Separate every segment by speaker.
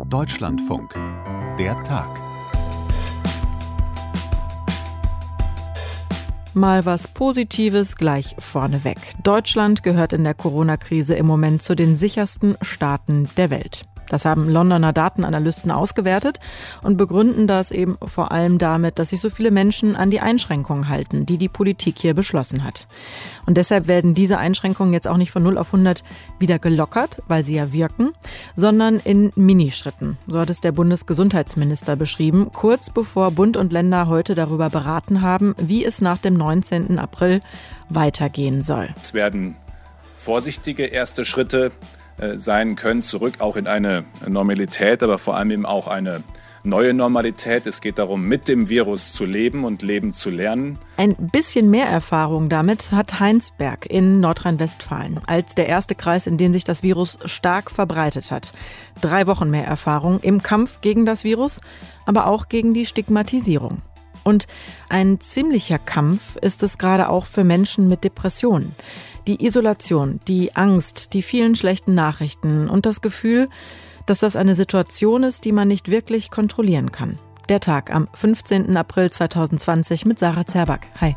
Speaker 1: Deutschlandfunk. Der Tag.
Speaker 2: Mal was Positives gleich vorneweg. Deutschland gehört in der Corona-Krise im Moment zu den sichersten Staaten der Welt. Das haben Londoner Datenanalysten ausgewertet und begründen das eben vor allem damit, dass sich so viele Menschen an die Einschränkungen halten, die die Politik hier beschlossen hat. Und deshalb werden diese Einschränkungen jetzt auch nicht von 0 auf 100 wieder gelockert, weil sie ja wirken, sondern in Minischritten. So hat es der Bundesgesundheitsminister beschrieben, kurz bevor Bund und Länder heute darüber beraten haben, wie es nach dem 19. April weitergehen soll.
Speaker 3: Es werden vorsichtige erste Schritte sein können, zurück auch in eine Normalität, aber vor allem eben auch eine neue Normalität. Es geht darum, mit dem Virus zu leben und leben zu lernen.
Speaker 2: Ein bisschen mehr Erfahrung damit hat Heinsberg in Nordrhein-Westfalen als der erste Kreis, in dem sich das Virus stark verbreitet hat. 3 Wochen mehr Erfahrung im Kampf gegen das Virus, aber auch gegen die Stigmatisierung. Und ein ziemlicher Kampf ist es gerade auch für Menschen mit Depressionen. Die Isolation, die Angst, die vielen schlechten Nachrichten und das Gefühl, dass das eine Situation ist, die man nicht wirklich kontrollieren kann. Der Tag am 15. April 2020 mit Sarah Zerback. Hi.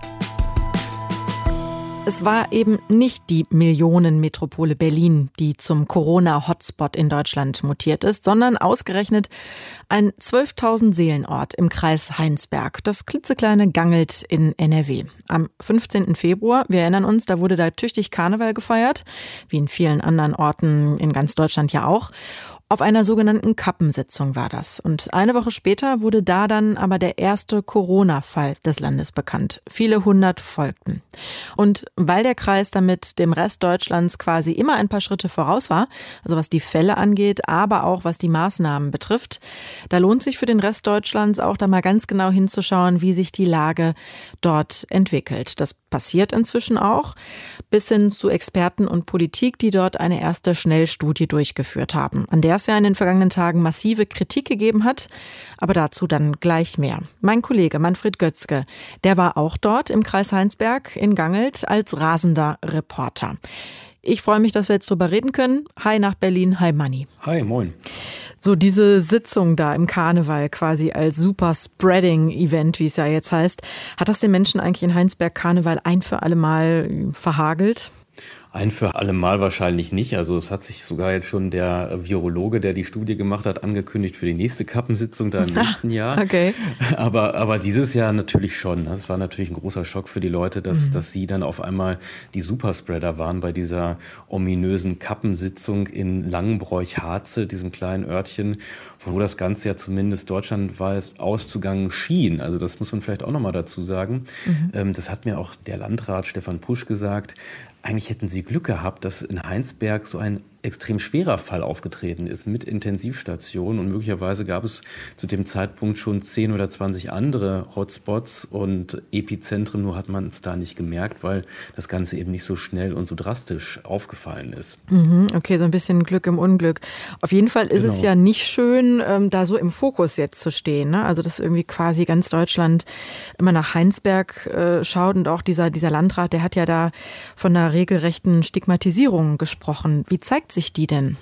Speaker 2: Es war eben nicht die Millionenmetropole Berlin, die zum Corona-Hotspot in Deutschland mutiert ist, sondern ausgerechnet ein 12.000 Seelenort im Kreis Heinsberg, das klitzekleine Gangelt in NRW. Am 15. Februar, wir erinnern uns, da wurde da tüchtig Karneval gefeiert, wie in vielen anderen Orten in ganz Deutschland ja auch. Auf einer sogenannten Kappensitzung war das. Und eine Woche später wurde da dann aber der erste Corona-Fall des Landes bekannt. Viele 100 folgten. Und weil der Kreis damit dem Rest Deutschlands quasi immer ein paar Schritte voraus war, also was die Fälle angeht, aber auch was die Maßnahmen betrifft, da lohnt sich für den Rest Deutschlands auch da mal ganz genau hinzuschauen, wie sich die Lage dort entwickelt. Das passiert inzwischen auch, bis hin zu Experten und Politik, die dort eine erste Schnellstudie durchgeführt haben, an der es ja in den vergangenen Tagen massive Kritik gegeben hat, aber dazu dann gleich mehr. Mein Kollege Manfred Götzke, der war auch dort im Kreis Heinsberg in Gangelt als rasender Reporter. Ich freue mich, dass wir jetzt darüber reden können. Hi nach Berlin, hi Manni.
Speaker 4: Hi, moin.
Speaker 2: So diese Sitzung da im Karneval quasi als Super-Spreading-Event, wie es ja jetzt heißt, hat das den Menschen eigentlich in Heinsberg Karneval ein für alle Mal verhagelt?
Speaker 4: Ein für alle Mal wahrscheinlich nicht. Also es hat sich sogar jetzt schon der Virologe, der die Studie gemacht hat, angekündigt für die nächste Kappensitzung da im nächsten Jahr.
Speaker 2: Okay.
Speaker 4: Aber dieses Jahr natürlich schon. Das war natürlich ein großer Schock für die Leute, dass sie dann auf einmal die Superspreader waren bei dieser ominösen Kappensitzung in Langenbroich-Harze, diesem kleinen Örtchen, wo das Ganze ja zumindest deutschlandweit auszugangen schien. Also das muss man vielleicht auch nochmal dazu sagen. Das hat mir auch der Landrat Stefan Pusch gesagt. Eigentlich hätten sie Glück gehabt, dass in Heinsberg so ein extrem schwerer Fall aufgetreten ist mit Intensivstationen und möglicherweise gab es zu dem Zeitpunkt schon 10 oder 20 andere Hotspots und Epizentren, nur hat man es da nicht gemerkt, weil das Ganze eben nicht so schnell und so drastisch aufgefallen ist.
Speaker 2: Okay, so ein bisschen Glück im Unglück. Auf jeden Fall ist es ja nicht schön, da so im Fokus jetzt zu stehen, ne? Also dass irgendwie quasi ganz Deutschland immer nach Heinsberg schaut und auch dieser Landrat, der hat ja da von einer regelrechten Stigmatisierung gesprochen. Wie zeigt sich die denn?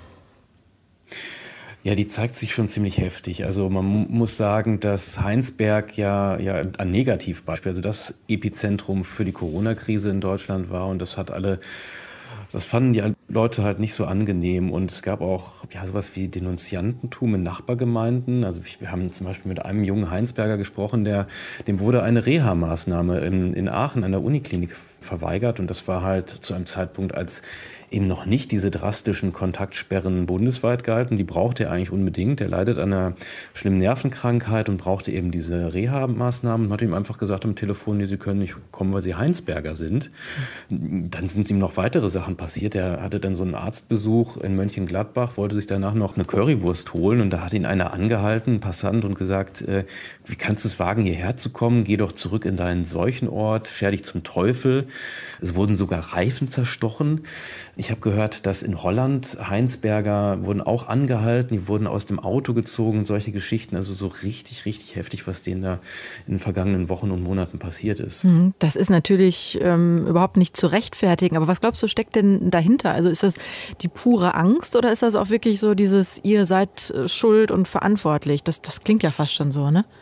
Speaker 4: Ja, die zeigt sich schon ziemlich heftig. Also man muss sagen, dass Heinsberg ja ein Negativbeispiel, also das Epizentrum für die Corona-Krise in Deutschland war und das fanden die Leute halt nicht so angenehm und es gab auch sowas wie Denunziantentum in Nachbargemeinden. Also wir haben zum Beispiel mit einem jungen Heinsberger gesprochen, dem wurde eine Reha-Maßnahme in Aachen an der Uniklinik verweigert und das war halt zu einem Zeitpunkt, als eben noch nicht diese drastischen Kontaktsperren bundesweit galten. Die brauchte er eigentlich unbedingt. Er leidet an einer schlimmen Nervenkrankheit und brauchte eben diese Reha-Maßnahmen und hat ihm einfach gesagt am Telefon, Sie können nicht kommen, weil Sie Heinsberger sind. Dann sind ihm noch weitere Sachen passiert. Er hatte dann so einen Arztbesuch in Mönchengladbach, wollte sich danach noch eine Currywurst holen und da hat ihn einer angehalten, ein Passant, und gesagt, wie kannst du es wagen, hierher zu kommen? Geh doch zurück in deinen Seuchenort, scher dich zum Teufel. Es wurden sogar Reifen zerstochen. Ich habe gehört, dass in Holland Heinsberger wurden auch angehalten, die wurden aus dem Auto gezogen, solche Geschichten. Also so richtig, richtig heftig, was denen da in den vergangenen Wochen und Monaten passiert ist.
Speaker 2: Das ist natürlich überhaupt nicht zu rechtfertigen. Aber was glaubst du, steckt denn dahinter? Also ist das die pure Angst oder ist das auch wirklich so dieses, ihr seid schuld und verantwortlich? Das klingt ja fast schon so, ne?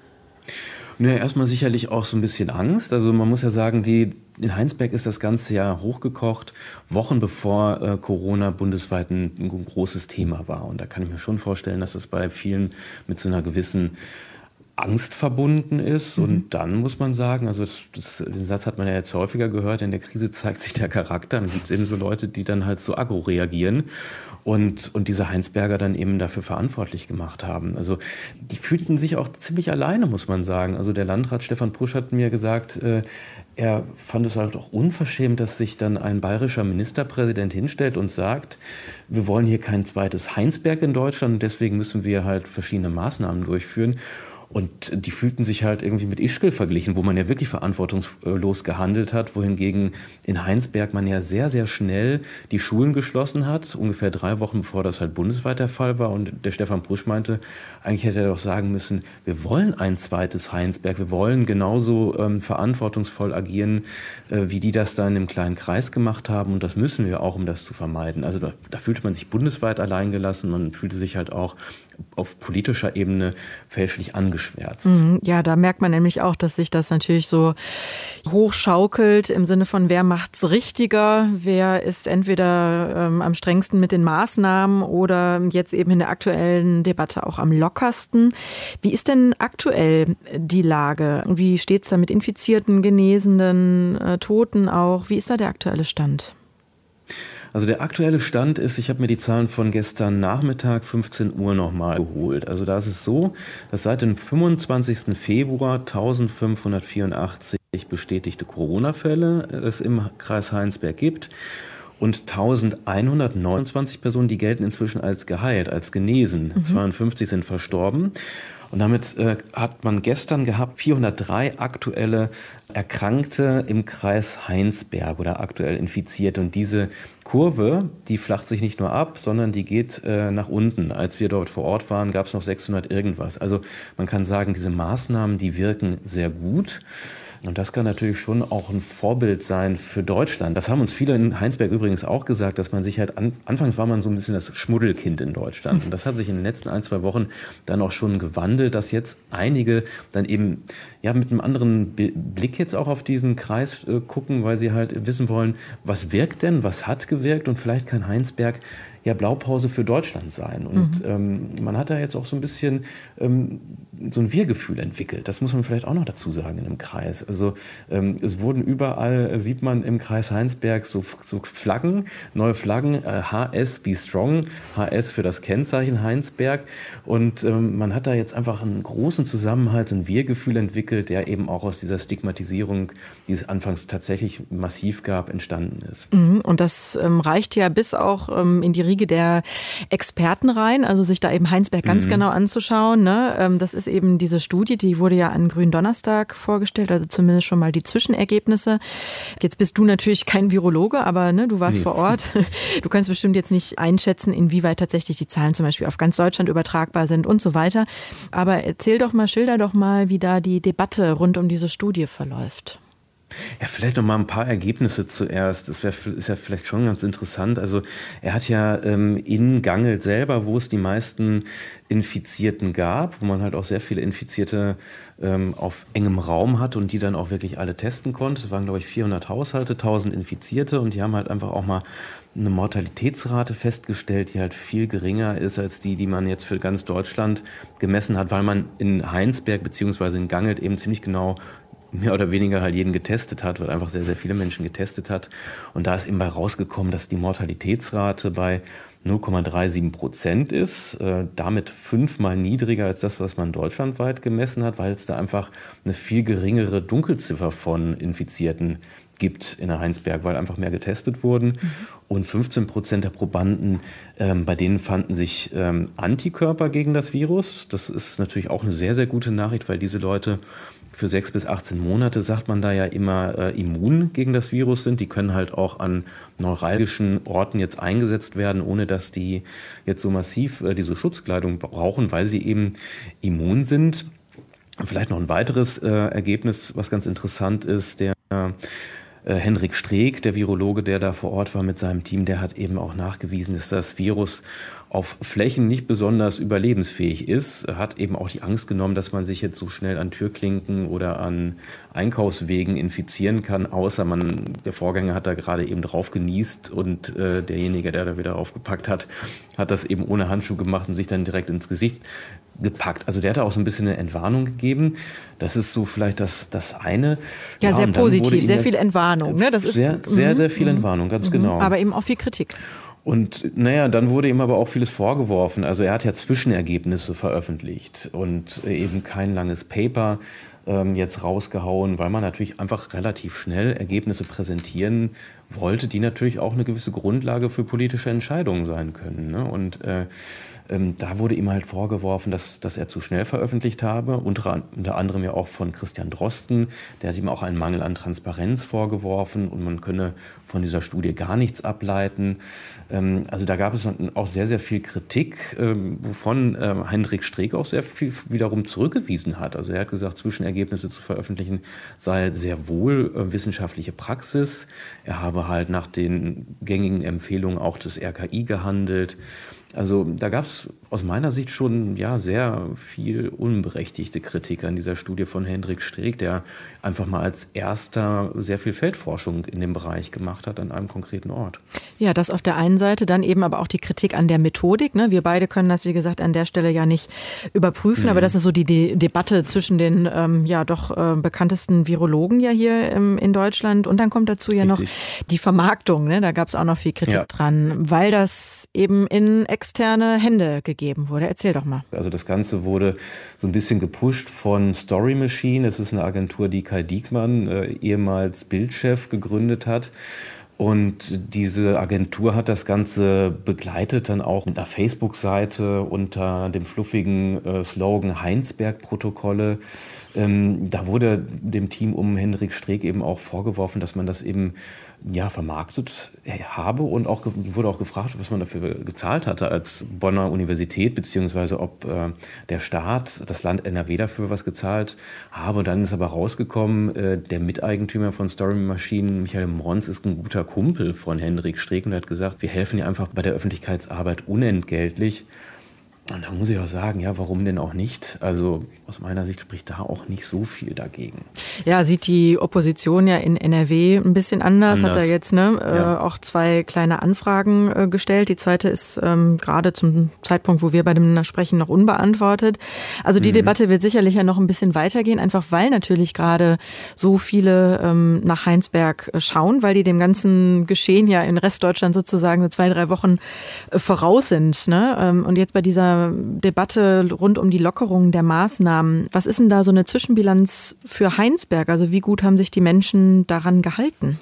Speaker 4: Naja, erstmal sicherlich auch so ein bisschen Angst. Also man muss ja sagen, in Heinsberg ist das ganze Jahr hochgekocht, Wochen bevor Corona bundesweit ein großes Thema war. Und da kann ich mir schon vorstellen, dass es bei vielen mit so einer gewissen Angst verbunden ist. Und dann muss man sagen, also den Satz hat man ja jetzt häufiger gehört, in der Krise zeigt sich der Charakter. Dann gibt es eben so Leute, die dann halt so aggro reagieren und diese Heinsberger dann eben dafür verantwortlich gemacht haben. Also die fühlten sich auch ziemlich alleine, muss man sagen. Also der Landrat Stefan Pusch hat mir gesagt, er fand es halt auch unverschämt, dass sich dann ein bayerischer Ministerpräsident hinstellt und sagt, wir wollen hier kein zweites Heinsberg in Deutschland und deswegen müssen wir halt verschiedene Maßnahmen durchführen. Und die fühlten sich halt irgendwie mit Ischgl verglichen, wo man ja wirklich verantwortungslos gehandelt hat, wohingegen in Heinsberg man ja sehr, sehr schnell die Schulen geschlossen hat, ungefähr 3 Wochen bevor das halt bundesweit der Fall war. Und der Stefan Pusch meinte, eigentlich hätte er doch sagen müssen, wir wollen ein zweites Heinsberg, wir wollen genauso verantwortungsvoll agieren, wie die das da in einem kleinen Kreis gemacht haben. Und das müssen wir auch, um das zu vermeiden. Also da fühlte man sich bundesweit alleingelassen, man fühlte sich halt auch auf politischer Ebene fälschlich angeschwärzt.
Speaker 2: Ja, da merkt man nämlich auch, dass sich das natürlich so hochschaukelt im Sinne von, wer macht's richtiger, wer ist entweder am strengsten mit den Maßnahmen oder jetzt eben in der aktuellen Debatte auch am lockersten. Wie ist denn aktuell die Lage? Wie steht's da mit Infizierten, Genesenen, Toten auch? Wie ist da der aktuelle Stand?
Speaker 4: Also der aktuelle Stand ist, ich habe mir die Zahlen von gestern Nachmittag 15 Uhr nochmal geholt. Also da ist es so, dass seit dem 25. Februar 1584 bestätigte Corona-Fälle es im Kreis Heinsberg gibt. Und 1129 Personen, die gelten inzwischen als geheilt, als genesen. 52 sind verstorben. Und damit hat man gestern gehabt 403 aktuelle Erkrankte im Kreis Heinsberg oder aktuell Infizierte. Und diese Kurve, die flacht sich nicht nur ab, sondern die geht nach unten. Als wir dort vor Ort waren, gab es noch 600 irgendwas. Also man kann sagen, diese Maßnahmen, die wirken sehr gut. Und das kann natürlich schon auch ein Vorbild sein für Deutschland. Das haben uns viele in Heinsberg übrigens auch gesagt, dass man sich halt, anfangs war man so ein bisschen das Schmuddelkind in Deutschland. Und das hat sich in den letzten 1-2 Wochen dann auch schon gewandelt, dass jetzt einige dann eben ja mit einem anderen Blick jetzt auch auf diesen Kreis gucken, weil sie halt wissen wollen, was wirkt denn, was hat gewirkt und vielleicht kann Heinsberg ja Blaupause für Deutschland sein. Und man hat da jetzt auch so ein bisschen so ein Wir-Gefühl entwickelt. Das muss man vielleicht auch noch dazu sagen in einem Kreis. Also es wurden überall, sieht man im Kreis Heinsberg so Flaggen, neue Flaggen, HS Be Strong, HS für das Kennzeichen Heinsberg. Und man hat da jetzt einfach einen großen Zusammenhalt, ein Wir-Gefühl entwickelt, der eben auch aus dieser Stigmatisierung, die es anfangs tatsächlich massiv gab, entstanden ist.
Speaker 2: Und das reicht ja bis auch in die Riege der Experten rein, also sich da eben Heinsberg ganz genau anzuschauen. Ne? Das ist eben diese Studie, die wurde ja an Gründonnerstag vorgestellt, also zumindest schon mal die Zwischenergebnisse. Jetzt bist du natürlich kein Virologe, aber ne, du warst vor Ort. Du kannst bestimmt jetzt nicht einschätzen, inwieweit tatsächlich die Zahlen zum Beispiel auf ganz Deutschland übertragbar sind und so weiter. Aber schilder doch mal, wie da die Debatte rund um diese Studie verläuft.
Speaker 4: Ja, vielleicht noch mal ein paar Ergebnisse zuerst. Das ist ja vielleicht schon ganz interessant. Also er hat ja in Gangelt selber, wo es die meisten Infizierten gab, wo man halt auch sehr viele Infizierte auf engem Raum hat und die dann auch wirklich alle testen konnte. Es waren, glaube ich, 400 Haushalte, 1000 Infizierte und die haben halt einfach auch mal eine Mortalitätsrate festgestellt, die halt viel geringer ist als die man jetzt für ganz Deutschland gemessen hat, weil man in Heinsberg beziehungsweise in Gangelt eben ziemlich genau mehr oder weniger halt jeden getestet hat, weil einfach sehr, sehr viele Menschen getestet hat. Und da ist eben bei rausgekommen, dass die Mortalitätsrate bei 0,37% ist, damit 5-mal niedriger als das, was man deutschlandweit gemessen hat, weil es da einfach eine viel geringere Dunkelziffer von Infizierten gibt in der Heinsberg, weil einfach mehr getestet wurden. Und 15% der Probanden, bei denen fanden sich Antikörper gegen das Virus. Das ist natürlich auch eine sehr, sehr gute Nachricht, weil diese Leute für 6 bis 18 Monate, sagt man da ja immer, immun gegen das Virus sind. Die können halt auch an neuralgischen Orten jetzt eingesetzt werden, ohne dass die jetzt so massiv diese Schutzkleidung brauchen, weil sie eben immun sind. Vielleicht noch ein weiteres Ergebnis, was ganz interessant ist, der Henrik Streeck, der Virologe, der da vor Ort war mit seinem Team, der hat eben auch nachgewiesen, dass das Virus auf Flächen nicht besonders überlebensfähig ist. Er hat eben auch die Angst genommen, dass man sich jetzt so schnell an Türklinken oder an Einkaufswegen infizieren kann, außer der Vorgänger hat da gerade eben drauf genießt und derjenige, der da wieder draufgepackt hat, hat das eben ohne Handschuh gemacht und sich dann direkt ins Gesicht gepackt. Also der hat auch so ein bisschen eine Entwarnung gegeben. Das ist so vielleicht das eine.
Speaker 2: Ja, sehr positiv, sehr viel Entwarnung. Ne? Das ist
Speaker 4: sehr viel Entwarnung, ganz genau.
Speaker 2: Aber eben auch viel Kritik.
Speaker 4: Und dann wurde ihm aber auch vieles vorgeworfen. Also er hat ja Zwischenergebnisse veröffentlicht und eben kein langes Paper jetzt rausgehauen, weil man natürlich einfach relativ schnell Ergebnisse präsentieren wollte, die natürlich auch eine gewisse Grundlage für politische Entscheidungen sein können. Ne? Und da wurde ihm halt vorgeworfen, dass er zu schnell veröffentlicht habe, unter anderem ja auch von Christian Drosten. Der hat ihm auch einen Mangel an Transparenz vorgeworfen und man könne von dieser Studie gar nichts ableiten. Also da gab es auch sehr, sehr viel Kritik, wovon Henrik Streeck auch sehr viel wiederum zurückgewiesen hat. Also er hat gesagt, Zwischenergebnisse zu veröffentlichen sei sehr wohl wissenschaftliche Praxis. Er habe halt nach den gängigen Empfehlungen auch des RKI gehandelt. Also da gab es aus meiner Sicht schon sehr viel unberechtigte Kritik an dieser Studie von Henrik Streeck, der einfach mal als erster sehr viel Feldforschung in dem Bereich gemacht hat an einem konkreten Ort. Ja, das auf der einen Seite, dann eben aber auch die Kritik an der Methodik. Ne? Wir beide können das, wie gesagt, an der Stelle ja nicht überprüfen, aber das ist so die Debatte zwischen den bekanntesten Virologen ja hier in Deutschland. Und dann kommt dazu ja noch die Vermarktung. Ne? Da gab es auch noch viel Kritik dran, weil das eben in externe Hände gegeben wurde. Erzähl doch mal. Also das Ganze wurde so ein bisschen gepusht von Story Machine. Es ist eine Agentur, die Kai Diekmann, ehemals Bild-Chef, gegründet hat. Und diese Agentur hat das Ganze begleitet, dann auch mit einer Facebook-Seite unter dem fluffigen Slogan Heinsberg-Protokolle. Da wurde dem Team um Henrik Streeck eben auch vorgeworfen, dass man das eben vermarktet habe und wurde auch gefragt, was man dafür gezahlt hatte als Bonner Universität, beziehungsweise ob der Staat, das Land NRW dafür was gezahlt habe. Und dann ist aber rausgekommen, der Miteigentümer von Story Machine, Michael Mronz, ist ein guter Kumpel von Henrik Streeck und hat gesagt, wir helfen dir einfach bei der Öffentlichkeitsarbeit unentgeltlich. Und da muss ich auch sagen, warum denn auch nicht? Also aus meiner Sicht spricht da auch nicht so viel dagegen. Ja, sieht die Opposition ja in NRW ein bisschen anders. Hat er jetzt auch 2 kleine Anfragen gestellt. Die zweite ist gerade zum Zeitpunkt, wo wir bei dem sprechen, noch unbeantwortet. Also die Debatte wird sicherlich ja noch ein bisschen weitergehen, einfach weil natürlich gerade so viele nach Heinsberg schauen, weil die dem ganzen Geschehen ja in Restdeutschland sozusagen so 2-3 Wochen voraus sind. Ne? Und jetzt bei dieser Debatte rund um die Lockerung der Maßnahmen. Was ist denn da so eine Zwischenbilanz für Heinsberg? Also wie gut haben sich die Menschen daran gehalten?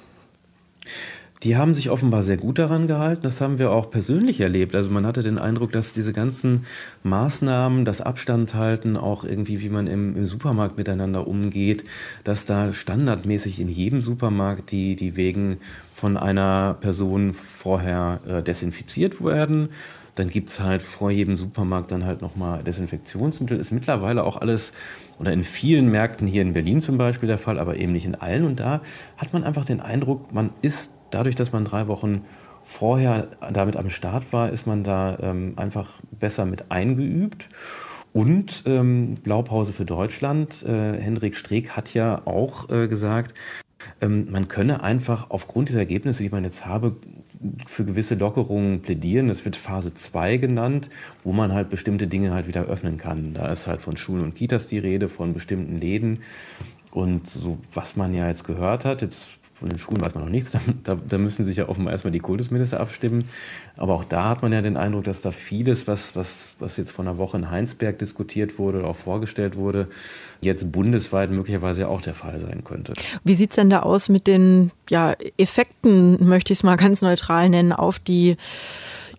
Speaker 4: Die haben sich offenbar sehr gut daran gehalten. Das haben wir auch persönlich erlebt. Also man hatte den Eindruck, dass diese ganzen Maßnahmen, das Abstand halten, auch irgendwie, wie man im Supermarkt miteinander umgeht, dass da standardmäßig in jedem Supermarkt die Wegen von einer Person vorher desinfiziert werden. Dann gibt's halt vor jedem Supermarkt dann halt nochmal Desinfektionsmittel. Ist mittlerweile auch alles, oder in vielen Märkten hier in Berlin zum Beispiel der Fall, aber eben nicht in allen. Und da hat man einfach den Eindruck, man ist dadurch, dass man 3 Wochen vorher damit am Start war, ist man da einfach besser mit eingeübt. Und Blaupause für Deutschland, Henrik Streeck hat ja auch gesagt, man könne einfach aufgrund dieser Ergebnisse, die man jetzt habe, für gewisse Lockerungen plädieren. Das wird Phase 2 genannt, wo man halt bestimmte Dinge halt wieder öffnen kann. Da ist halt von Schulen und Kitas die Rede, von bestimmten Läden. Und so, was man ja jetzt gehört hat, jetzt von den Schulen weiß man noch nichts, da müssen sich ja offenbar erstmal die Kultusminister abstimmen. Aber auch da hat man ja den Eindruck, dass da vieles, was jetzt vor einer Woche in Heinsberg diskutiert wurde oder auch vorgestellt wurde, jetzt bundesweit möglicherweise auch der Fall sein könnte. Wie sieht es denn da aus mit den Effekten, möchte ich es mal ganz neutral nennen, auf die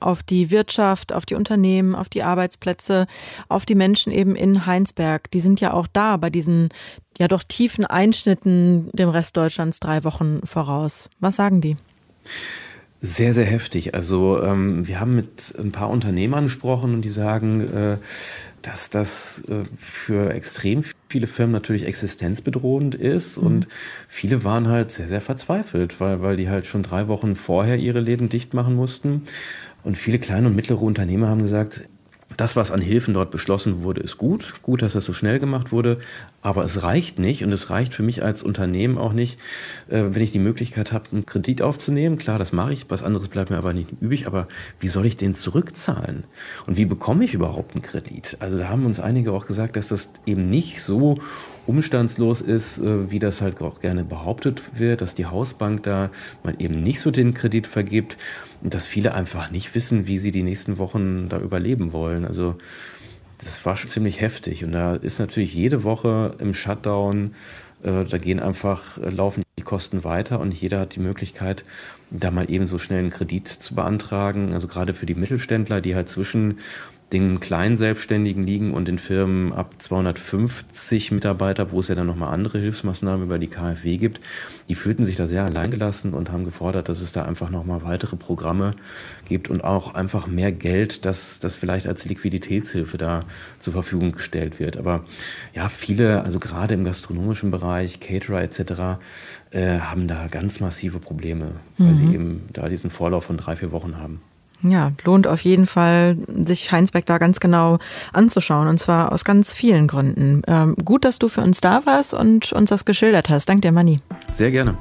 Speaker 2: auf die Wirtschaft, auf die Unternehmen, auf die Arbeitsplätze, auf die Menschen eben in Heinsberg. Die sind ja auch da bei diesen ja doch tiefen Einschnitten dem Rest Deutschlands 3 Wochen voraus. Was sagen die?
Speaker 4: Sehr, sehr heftig. Also wir haben mit ein paar Unternehmern gesprochen und die sagen, dass das für extrem viele Firmen natürlich existenzbedrohend ist. Und viele waren halt sehr, sehr verzweifelt, weil die halt schon 3 Wochen vorher ihre Läden dicht machen mussten. Und viele kleine und mittlere Unternehmer haben gesagt, das, was an Hilfen dort beschlossen wurde, ist gut. Gut, dass das so schnell gemacht wurde. Aber es reicht nicht. Und es reicht für mich als Unternehmen auch nicht, wenn ich die Möglichkeit habe, einen Kredit aufzunehmen. Klar, das mache ich. Was anderes bleibt mir aber nicht übrig. Aber wie soll ich den zurückzahlen? Und wie bekomme ich überhaupt einen Kredit? Also da haben uns einige auch gesagt, dass das eben nicht so umstandslos ist, wie das halt auch gerne behauptet wird, dass die Hausbank da mal eben nicht so den Kredit vergibt und dass viele einfach nicht wissen, wie sie die nächsten Wochen da überleben wollen. Also das war schon ziemlich heftig und da ist natürlich jede Woche im Shutdown, laufen die Kosten weiter und jeder hat die Möglichkeit, da mal eben so schnell einen Kredit zu beantragen. Also gerade für die Mittelständler, die halt zwischen den kleinen Selbstständigen liegen und den Firmen ab 250 Mitarbeiter, wo es ja dann nochmal andere Hilfsmaßnahmen über die KfW gibt, die fühlten sich da sehr alleingelassen und haben gefordert, dass es da einfach nochmal weitere Programme gibt und auch einfach mehr Geld, das vielleicht als Liquiditätshilfe da zur Verfügung gestellt wird. Aber ja, viele, also gerade im gastronomischen Bereich, Caterer etc., haben da ganz massive Probleme, weil sie eben da diesen Vorlauf von 3-4 Wochen haben.
Speaker 2: Ja, lohnt auf jeden Fall, sich Heinsberg da ganz genau anzuschauen und zwar aus ganz vielen Gründen. Gut, dass du für uns da warst und uns das geschildert hast. Dank dir, Manni.
Speaker 4: Sehr gerne.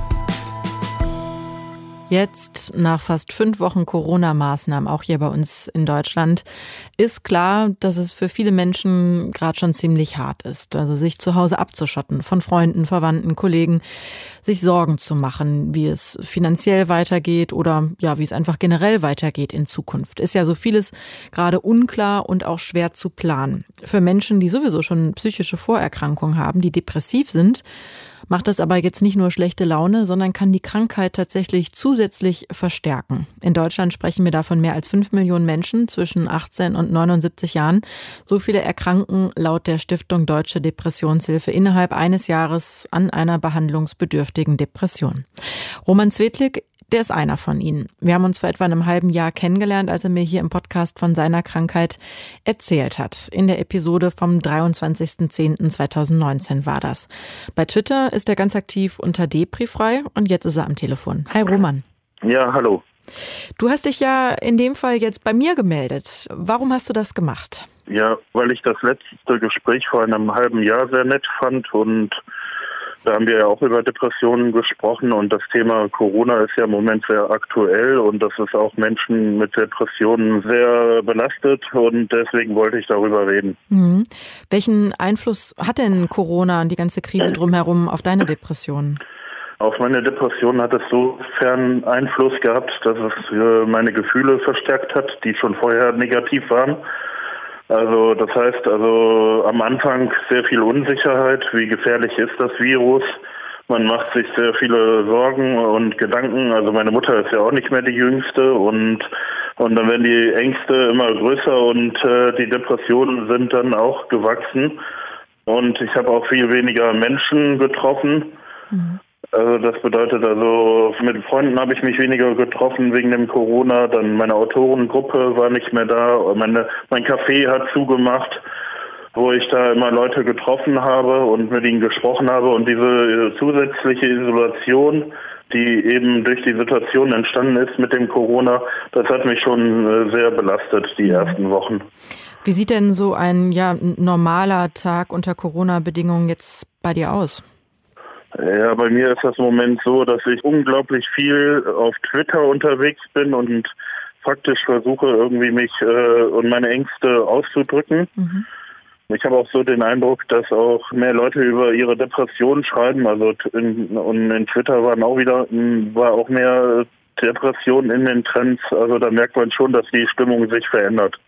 Speaker 2: Jetzt, nach fast 5 Wochen Corona-Maßnahmen, auch hier bei uns in Deutschland, ist klar, dass es für viele Menschen gerade schon ziemlich hart ist. Also sich zu Hause abzuschotten, von Freunden, Verwandten, Kollegen, sich Sorgen zu machen, wie es finanziell weitergeht oder ja, wie es einfach generell weitergeht in Zukunft. Ist ja so vieles gerade unklar und auch schwer zu planen. Für Menschen, die sowieso schon psychische Vorerkrankungen haben, die depressiv sind, macht das aber jetzt nicht nur schlechte Laune, sondern kann die Krankheit tatsächlich zusätzlich verstärken. In Deutschland sprechen wir da von mehr als 5 Millionen Menschen zwischen 18 und 79 Jahren. So viele erkranken laut der Stiftung Deutsche Depressionshilfe innerhalb eines Jahres an einer behandlungsbedürftigen Depression. Roman Zvedlik, der ist einer von ihnen. Wir haben uns vor etwa einem halben Jahr kennengelernt, als er mir hier im Podcast von seiner Krankheit erzählt hat. In der Episode vom 23.10.2019 war das. Bei Twitter ist er ganz aktiv unter Deprifrei und jetzt ist er am Telefon. Hi Roman.
Speaker 5: Ja, hallo.
Speaker 2: Du hast dich ja in dem Fall jetzt bei mir gemeldet. Warum hast du das gemacht?
Speaker 5: Ja, weil ich das letzte Gespräch vor einem halben Jahr sehr nett fand und da haben wir ja auch über Depressionen gesprochen und das Thema Corona ist ja im Moment sehr aktuell und das ist auch Menschen mit Depressionen sehr belastet und deswegen wollte ich darüber reden.
Speaker 2: Mhm. Welchen Einfluss hat denn Corona und die ganze Krise drumherum auf deine Depressionen?
Speaker 5: Auf meine Depression hat es sofern Einfluss gehabt, dass es meine Gefühle verstärkt hat, die schon vorher negativ waren. Also das heißt, am Anfang sehr viel Unsicherheit, wie gefährlich ist das Virus. Man macht sich sehr viele Sorgen und Gedanken. Also meine Mutter ist ja auch nicht mehr die Jüngste und dann werden die Ängste immer größer und die Depressionen sind dann auch gewachsen. Und ich habe auch viel weniger Menschen getroffen. Mhm. Also das bedeutet mit Freunden habe ich mich weniger getroffen wegen dem Corona, dann meine Autorengruppe war nicht mehr da, mein Café hat zugemacht, wo ich da immer Leute getroffen habe und mit ihnen gesprochen habe und diese zusätzliche Isolation, die eben durch die Situation entstanden ist mit dem Corona, das hat mich schon sehr belastet, die ersten Wochen.
Speaker 2: Wie sieht denn so ein normaler Tag unter Corona-Bedingungen jetzt bei dir aus?
Speaker 5: Ja, bei mir ist das im Moment so, dass ich unglaublich viel auf Twitter unterwegs bin und faktisch versuche, irgendwie mich und meine Ängste auszudrücken. Mhm. Ich habe auch so den Eindruck, dass auch mehr Leute über ihre Depressionen schreiben. Also in Twitter war auch mehr Depression in den Trends. Also da merkt man schon, dass die Stimmung sich verändert.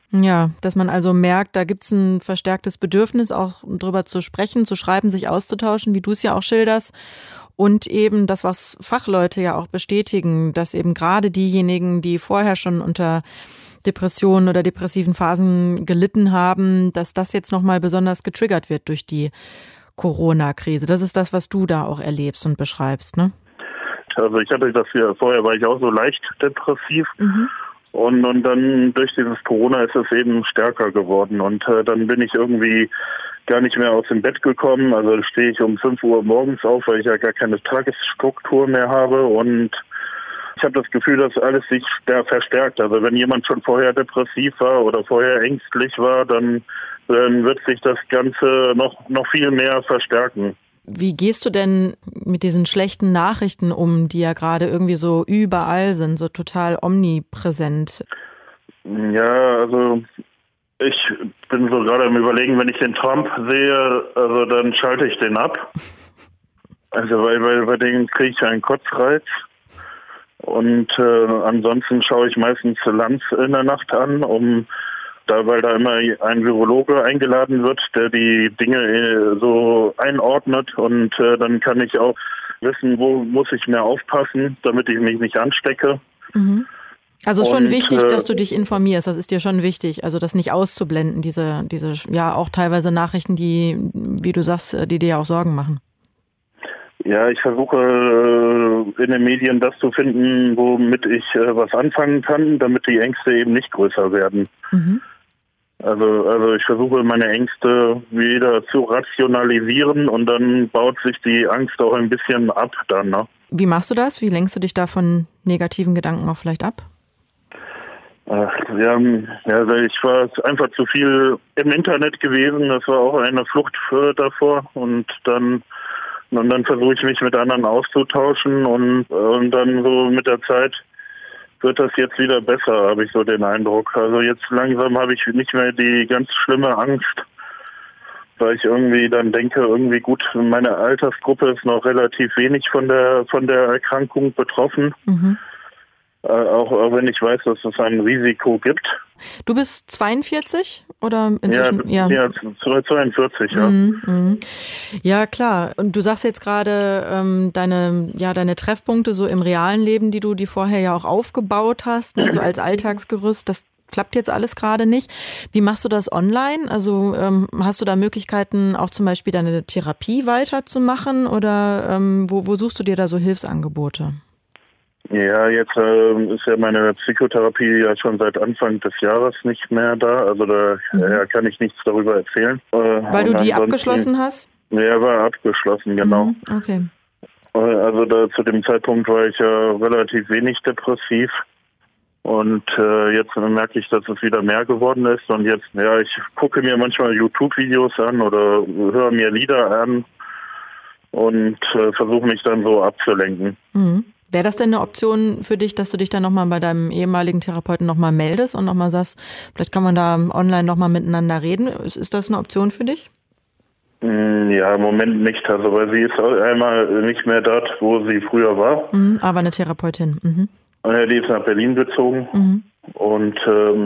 Speaker 2: Ja, dass man also merkt, da gibt's ein verstärktes Bedürfnis, auch drüber zu sprechen, zu schreiben, sich auszutauschen, wie du es ja auch schilderst. Und eben das, was Fachleute ja auch bestätigen, dass eben gerade diejenigen, die vorher schon unter Depressionen oder depressiven Phasen gelitten haben, dass das jetzt nochmal besonders getriggert wird durch die Corona-Krise. Das ist das, was du da auch erlebst und beschreibst, ne?
Speaker 5: Also ich hatte das ja, vorher war ich auch so leicht depressiv. Und dann durch dieses Corona ist es eben stärker geworden. Und dann bin ich irgendwie gar nicht mehr aus dem Bett gekommen. Also stehe ich um 5 Uhr morgens auf, weil ich ja gar keine Tagesstruktur mehr habe. Und ich habe das Gefühl, dass alles sich da verstärkt. Also wenn jemand schon vorher depressiv war oder vorher ängstlich war, dann wird sich das Ganze noch viel mehr verstärken.
Speaker 2: Wie gehst du denn mit diesen schlechten Nachrichten um, die ja gerade irgendwie so überall sind, so total omnipräsent?
Speaker 5: Ja, also ich bin so gerade am Überlegen, wenn ich den Trump sehe, also dann schalte ich den ab. Also weil bei denen kriege ich einen Kotzreiz. Und ansonsten schaue ich meistens Lanz in der Nacht an, weil da immer ein Virologe eingeladen wird, der die Dinge so einordnet, und dann kann ich auch wissen, wo muss ich mehr aufpassen, damit ich mich nicht anstecke.
Speaker 2: Also schon wichtig, dass du dich informierst, das ist dir schon wichtig, also das nicht auszublenden, diese ja auch teilweise Nachrichten, die, wie du sagst, die dir ja auch Sorgen machen.
Speaker 5: Ja, ich versuche in den Medien das zu finden, womit ich was anfangen kann, damit die Ängste eben nicht größer werden. Also ich versuche meine Ängste wieder zu rationalisieren, und dann baut sich die Angst auch ein bisschen ab dann, ne?
Speaker 2: Wie machst du das? Wie lenkst du dich da von negativen Gedanken auch vielleicht ab?
Speaker 5: Ja, also ich war einfach zu viel im Internet gewesen. Das war auch eine Flucht davor, und dann versuche ich mich mit anderen auszutauschen, und dann so mit der Zeit wird das jetzt wieder besser, habe ich so den Eindruck. Also jetzt langsam habe ich nicht mehr die ganz schlimme Angst, weil ich irgendwie dann denke, irgendwie gut, meine Altersgruppe ist noch relativ wenig von der Erkrankung betroffen. Auch wenn ich weiß, dass es ein Risiko gibt.
Speaker 2: Du bist 42 oder inzwischen?
Speaker 5: Ja, 42, ja.
Speaker 2: Ja, klar. Und du sagst jetzt gerade deine Treffpunkte so im realen Leben, die vorher ja auch aufgebaut hast, so als Alltagsgerüst, das klappt jetzt alles gerade nicht. Wie machst du das online? Also hast du da Möglichkeiten, auch zum Beispiel deine Therapie weiterzumachen, oder wo suchst du dir da so Hilfsangebote?
Speaker 5: Ja, jetzt ist ja meine Psychotherapie ja schon seit Anfang des Jahres nicht mehr da. Also da kann ich nichts darüber erzählen.
Speaker 2: Weil du die abgeschlossen hast?
Speaker 5: Ja, war abgeschlossen, genau.
Speaker 2: Okay.
Speaker 5: Also zu dem Zeitpunkt war ich ja relativ wenig depressiv. Und jetzt merke ich, dass es wieder mehr geworden ist. Und jetzt, ich gucke mir manchmal YouTube-Videos an oder höre mir Lieder an und versuche mich dann so abzulenken.
Speaker 2: Wäre das denn eine Option für dich, dass du dich dann nochmal bei deinem ehemaligen Therapeuten nochmal meldest und nochmal sagst, vielleicht kann man da online nochmal miteinander reden? Ist das eine Option für dich?
Speaker 5: Ja, im Moment nicht. Also weil sie ist einmal nicht mehr dort, wo sie früher war.
Speaker 2: Aber eine Therapeutin.
Speaker 5: Ja, die ist nach Berlin gezogen. Und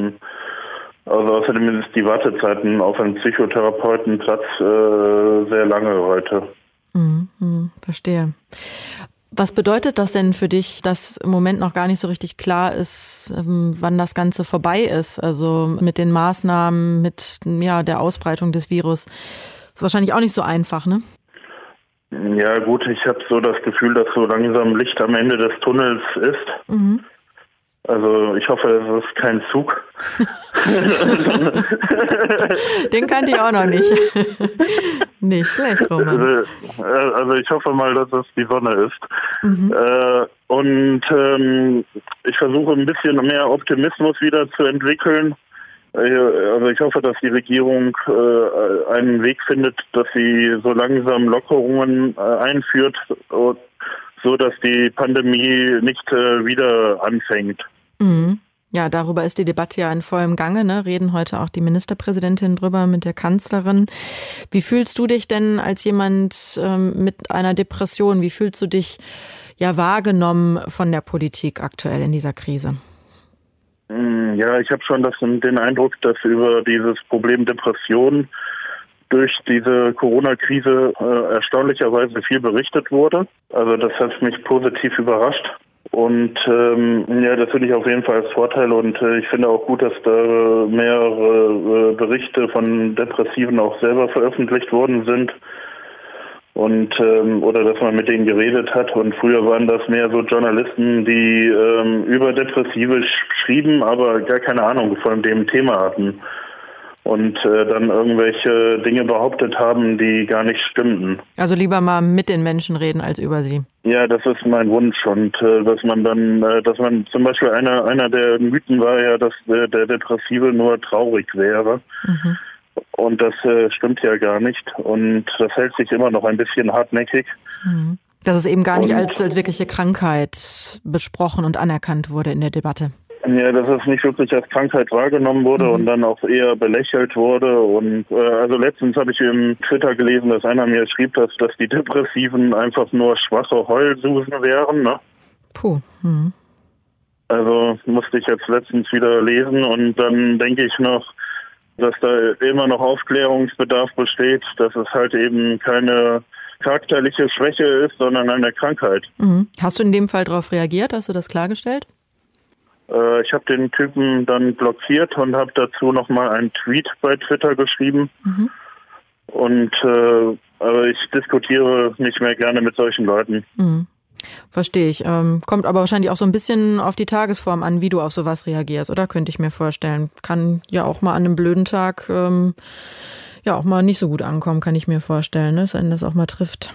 Speaker 5: also außerdem ist die Wartezeiten auf einen Psychotherapeutenplatz sehr lange heute.
Speaker 2: Verstehe. Was bedeutet das denn für dich, dass im Moment noch gar nicht so richtig klar ist, wann das Ganze vorbei ist? Also mit den Maßnahmen, mit der Ausbreitung des Virus. Ist wahrscheinlich auch nicht so einfach, ne?
Speaker 5: Ja gut, ich habe so das Gefühl, dass so langsam Licht am Ende des Tunnels ist. Also ich hoffe, es ist kein Zug.
Speaker 2: Den kannte ich auch noch nicht. Nicht schlecht, Roman.
Speaker 5: Also ich hoffe mal, dass es die Sonne ist. Und ich versuche ein bisschen mehr Optimismus wieder zu entwickeln. Also ich hoffe, dass die Regierung einen Weg findet, dass sie so langsam Lockerungen einführt, so dass die Pandemie nicht wieder anfängt.
Speaker 2: Ja, darüber ist die Debatte ja in vollem Gange, ne? Reden heute auch die Ministerpräsidentin drüber mit der Kanzlerin. Wie fühlst du dich denn als jemand mit einer Depression? Wie fühlst du dich wahrgenommen von der Politik aktuell in dieser Krise?
Speaker 5: Ja, ich habe schon den Eindruck, dass über dieses Problem Depression durch diese Corona-Krise erstaunlicherweise viel berichtet wurde. Also das hat mich positiv überrascht. Und das finde ich auf jeden Fall als Vorteil. Und ich finde auch gut, dass da mehrere Berichte von Depressiven auch selber veröffentlicht worden sind. Und oder dass man mit denen geredet hat. Und früher waren das mehr so Journalisten, die über Depressive schrieben, aber gar keine Ahnung von dem Thema hatten. Und dann irgendwelche Dinge behauptet haben, die gar nicht stimmten.
Speaker 2: Also lieber mal mit den Menschen reden als über sie.
Speaker 5: Ja, das ist mein Wunsch. Und dass man zum Beispiel einer der Mythen war ja, dass der Depressive nur traurig wäre. Mhm. Und das stimmt ja gar nicht. Und das hält sich immer noch ein bisschen hartnäckig.
Speaker 2: Mhm. Dass es eben gar nicht als wirkliche Krankheit besprochen und anerkannt wurde in der Debatte.
Speaker 5: Ja, dass es nicht wirklich als Krankheit wahrgenommen wurde und dann auch eher belächelt wurde. Und also letztens habe ich im Twitter gelesen, dass einer mir schrieb, dass die Depressiven einfach nur schwache Heulsusen wären. Ne?
Speaker 2: Puh. Mhm.
Speaker 5: Also musste ich jetzt letztens wieder lesen und dann denke ich noch, dass da immer noch Aufklärungsbedarf besteht, dass es halt eben keine charakterliche Schwäche ist, sondern eine Krankheit.
Speaker 2: Mhm. Hast du in dem Fall darauf reagiert? Hast du das klargestellt?
Speaker 5: Ich habe den Typen dann blockiert und habe dazu nochmal einen Tweet bei Twitter geschrieben. Mhm. Und aber ich diskutiere nicht mehr gerne mit solchen Leuten.
Speaker 2: Mhm. Verstehe ich. Kommt aber wahrscheinlich auch so ein bisschen auf die Tagesform an, wie du auf sowas reagierst, oder? Könnte ich mir vorstellen. Kann ja auch mal an einem blöden Tag auch mal nicht so gut ankommen, kann ich mir vorstellen, dass einen das auch mal trifft.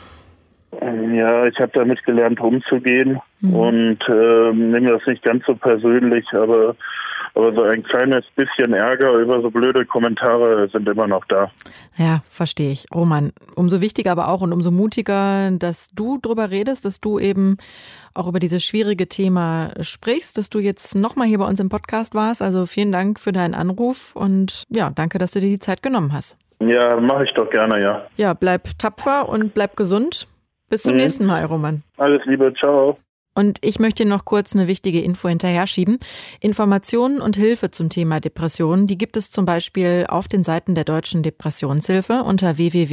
Speaker 5: Ja, ich habe damit gelernt, umzugehen und nehme das nicht ganz so persönlich, aber so ein kleines bisschen Ärger über so blöde Kommentare sind immer noch da.
Speaker 2: Ja, verstehe ich. Roman, umso wichtiger aber auch und umso mutiger, dass du drüber redest, dass du eben auch über dieses schwierige Thema sprichst, dass du jetzt nochmal hier bei uns im Podcast warst. Also vielen Dank für deinen Anruf und ja, danke, dass du dir die Zeit genommen hast.
Speaker 5: Ja, mache ich doch gerne, ja.
Speaker 2: Ja, bleib tapfer und bleib gesund. Bis zum nächsten Mal, Roman.
Speaker 5: Alles Liebe, ciao.
Speaker 2: Und ich möchte noch kurz eine wichtige Info hinterher schieben. Informationen und Hilfe zum Thema Depressionen, die gibt es zum Beispiel auf den Seiten der Deutschen Depressionshilfe unter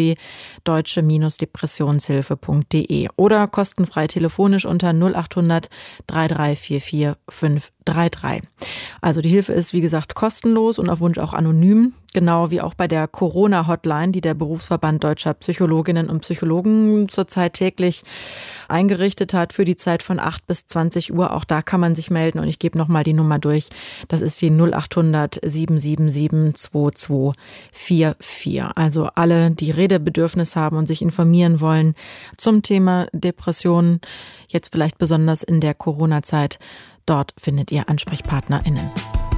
Speaker 2: www.deutsche-depressionshilfe.de oder kostenfrei telefonisch unter 0800 3344 533. Also die Hilfe ist, wie gesagt, kostenlos und auf Wunsch auch anonym. Genau wie auch bei der Corona-Hotline, die der Berufsverband Deutscher Psychologinnen und Psychologen zurzeit täglich eingerichtet hat für die Zeit von 8 bis 20 Uhr. Auch da kann man sich melden und ich gebe nochmal die Nummer durch. Das ist die 0800 777 2244. Also alle, die Redebedürfnis haben und sich informieren wollen zum Thema Depressionen, jetzt vielleicht besonders in der Corona-Zeit, dort findet ihr AnsprechpartnerInnen.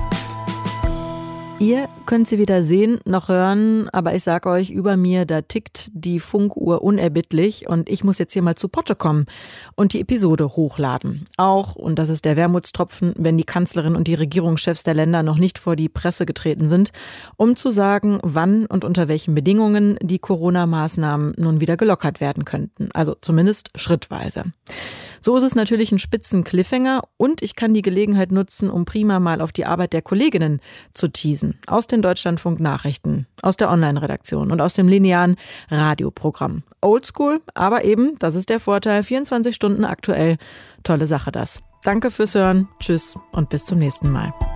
Speaker 2: Ihr könnt sie weder sehen noch hören, aber ich sage euch, über mir, da tickt die Funkuhr unerbittlich und ich muss jetzt hier mal zu Potte kommen und die Episode hochladen. Auch, und das ist der Wermutstropfen, wenn die Kanzlerin und die Regierungschefs der Länder noch nicht vor die Presse getreten sind, um zu sagen, wann und unter welchen Bedingungen die Corona-Maßnahmen nun wieder gelockert werden könnten. Also zumindest schrittweise. So ist es natürlich ein spitzen Cliffhanger und ich kann die Gelegenheit nutzen, um prima mal auf die Arbeit der Kolleginnen zu teasen. Aus den Deutschlandfunk-Nachrichten, aus der Online-Redaktion und aus dem linearen Radioprogramm. Oldschool, aber eben, das ist der Vorteil, 24 Stunden aktuell. Tolle Sache das. Danke fürs Hören, tschüss und bis zum nächsten Mal.